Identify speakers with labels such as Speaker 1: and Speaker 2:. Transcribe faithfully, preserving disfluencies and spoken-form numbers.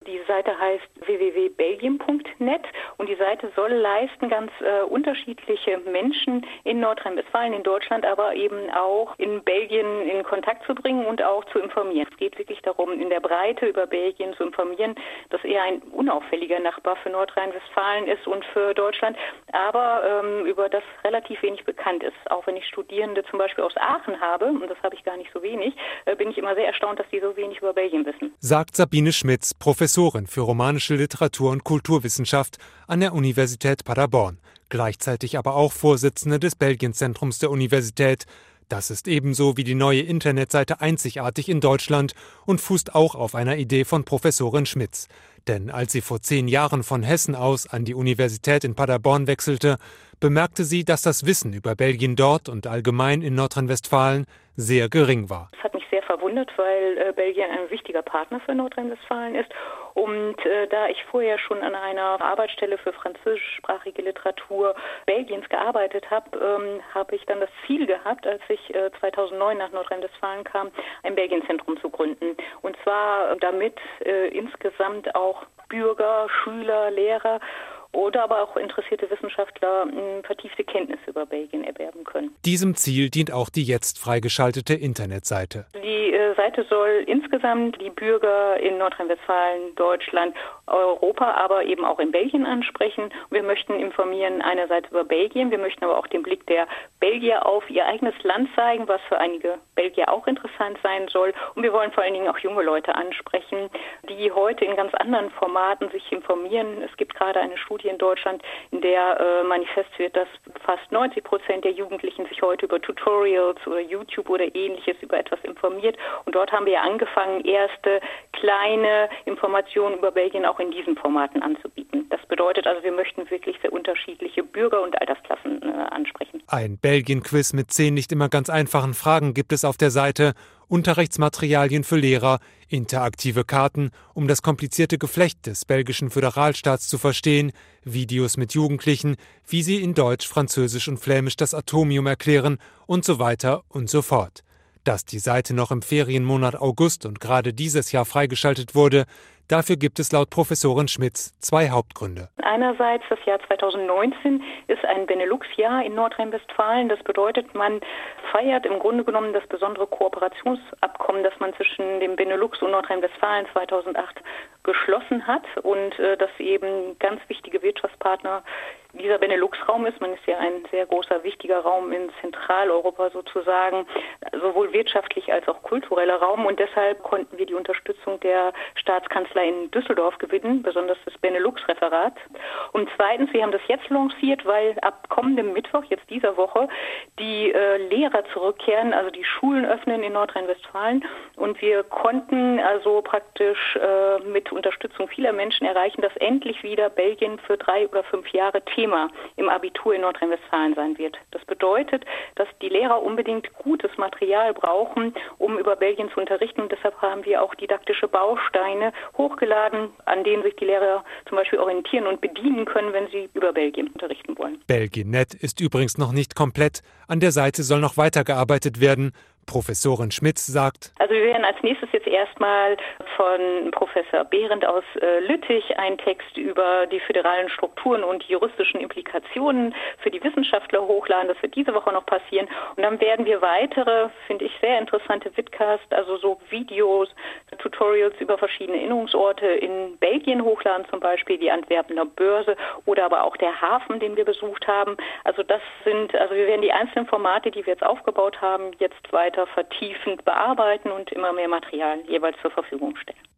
Speaker 1: Die Seite heißt w w w punkt belgien punkt net und die Seite soll leisten, ganz äh, unterschiedliche Menschen in Nordrhein-Westfalen, in Deutschland, aber eben auch in Belgien in Kontakt zu bringen und auch zu informieren. Es geht wirklich darum, in der Breite über Belgien zu informieren, dass er ein unauffälliger Nachbar für Nordrhein-Westfalen ist und für Deutschland, aber ähm, über das relativ wenig bekannt ist. Auch wenn ich Studierende zum Beispiel aus Aachen habe, und das habe ich gar nicht so wenig, äh, bin ich immer sehr erstaunt, dass die so wenig über Belgien wissen.
Speaker 2: Sagt Sabine Schmitz, Professorin für romanische Literatur und Kulturwissenschaft an der Universität Paderborn, gleichzeitig aber auch Vorsitzende des Belgien-Zentrums der Universität. Das ist ebenso wie die neue Internetseite einzigartig in Deutschland und fußt auch auf einer Idee von Professorin Schmitz. Denn als sie vor zehn Jahren von Hessen aus an die Universität in Paderborn wechselte, bemerkte sie, dass das Wissen über Belgien dort und allgemein in Nordrhein-Westfalen sehr gering war.
Speaker 1: Das hat mich sehr verwundert, weil äh, Belgien ein wichtiger Partner für Nordrhein-Westfalen ist. Und äh, da ich vorher schon an einer Arbeitsstelle für französischsprachige Literatur Belgiens gearbeitet habe, ähm, habe ich dann das Ziel gehabt, als ich äh, zweitausendneun nach Nordrhein-Westfalen kam, ein Belgien-Zentrum zu gründen. Und zwar damit äh, insgesamt auch Bürger, Schüler, Lehrer oder aber auch interessierte Wissenschaftler mh, vertiefte Kenntnisse über Belgien erwerben können.
Speaker 2: Diesem Ziel dient auch die jetzt freigeschaltete Internetseite.
Speaker 1: Die äh, Seite soll insgesamt die Bürger in Nordrhein-Westfalen, Deutschland, Europa, aber eben auch in Belgien ansprechen. Wir möchten informieren einerseits über Belgien, wir möchten aber auch den Blick der Belgier auf ihr eigenes Land zeigen, was für einige Belgier auch interessant sein soll. Und wir wollen vor allen Dingen auch junge Leute ansprechen, die heute in ganz anderen Formaten sich informieren. Es gibt gerade eine Studie in Deutschland, in der äh, manifest wird, dass fast neunzig Prozent der Jugendlichen sich heute über Tutorials oder YouTube oder Ähnliches über etwas informiert. Und dort haben wir angefangen, erste kleine Informationen über Belgien auch in diesen Formaten anzubieten. Das bedeutet also, wir möchten wirklich sehr unterschiedliche Bürger- und Altersklassen äh, ansprechen.
Speaker 2: Ein Belgien-Quiz mit zehn nicht immer ganz einfachen Fragen gibt es auf der Seite, Unterrichtsmaterialien für Lehrer, interaktive Karten, um das komplizierte Geflecht des belgischen Föderalstaats zu verstehen, Videos mit Jugendlichen, wie sie in Deutsch, Französisch und Flämisch das Atomium erklären und so weiter und so fort. Dass die Seite noch im Ferienmonat August und gerade dieses Jahr freigeschaltet wurde, dafür gibt es laut Professorin Schmitz zwei Hauptgründe.
Speaker 1: Einerseits das Jahr zweitausendneunzehn ist ein Benelux-Jahr in Nordrhein-Westfalen. Das bedeutet, man feiert im Grunde genommen das besondere Kooperationsabkommen, das man zwischen dem Benelux und Nordrhein-Westfalen zweitausendacht geschlossen hat und äh, das eben ganz wichtige Wirtschaftspartner dieser Benelux-Raum ist. Man ist ja ein sehr großer, wichtiger Raum in Zentraleuropa sozusagen, sowohl wirtschaftlich als auch kultureller Raum. Und deshalb konnten wir die Unterstützung der Staatskanzlei in Düsseldorf gewinnen, besonders das Benelux-Referat. Und zweitens, wir haben das jetzt lanciert, weil ab kommendem Mittwoch, jetzt dieser Woche, die äh, Lehrer zurückkehren, also die Schulen öffnen in Nordrhein-Westfalen. Und wir konnten also praktisch äh, mit Unterstützung vieler Menschen erreichen, dass endlich wieder Belgien für drei oder fünf Jahre Thema im Abitur in Nordrhein-Westfalen sein wird. Das bedeutet, dass die Lehrer unbedingt gutes Material brauchen, um über Belgien zu unterrichten. Und deshalb haben wir auch didaktische Bausteine hochgeladen, an denen sich die Lehrer zum Beispiel orientieren und bedienen können, wenn sie über Belgien unterrichten wollen.
Speaker 2: Belgien.net ist übrigens noch nicht komplett. An der Seite soll noch weitergearbeitet werden. Professorin Schmitz sagt:
Speaker 1: Also wir werden als nächstes jetzt erstmal von Professor Behrendt aus äh, Lüttich einen Text über die föderalen Strukturen und die juristischen Implikationen für die Wissenschaftler hochladen. Das wird diese Woche noch passieren. Und dann werden wir weitere, finde ich, sehr interessante Vidcasts, also so Videos, Tutorials über verschiedene Erinnerungsorte in Belgien hochladen, zum Beispiel die Antwerpener Börse oder aber auch der Hafen, den wir besucht haben. Also das sind, also wir werden die einzelnen Formate, die wir jetzt aufgebaut haben, jetzt weiter vertiefend bearbeiten und immer mehr Material jeweils zur Verfügung stellen.